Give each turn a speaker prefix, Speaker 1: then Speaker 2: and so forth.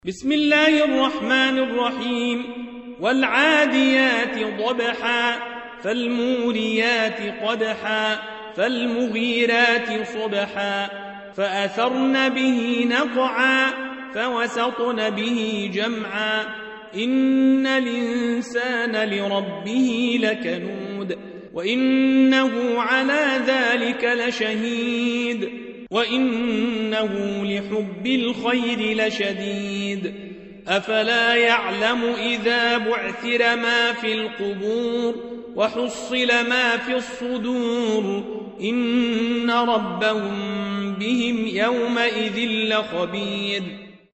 Speaker 1: بسم الله الرحمن الرحيم والعاديات ضبحا فالموريات قدحا فالمغيرات صبحا فأثرن به نقعا فوسطن به جمعا إن الإنسان لربه لكنود وإنه على ذلك لشهيد وإنه لحب الخير لشديد أفلا يعلم إذا بعثر ما في القبور وحصل ما في الصدور إن ربهم بهم يومئذ لخبير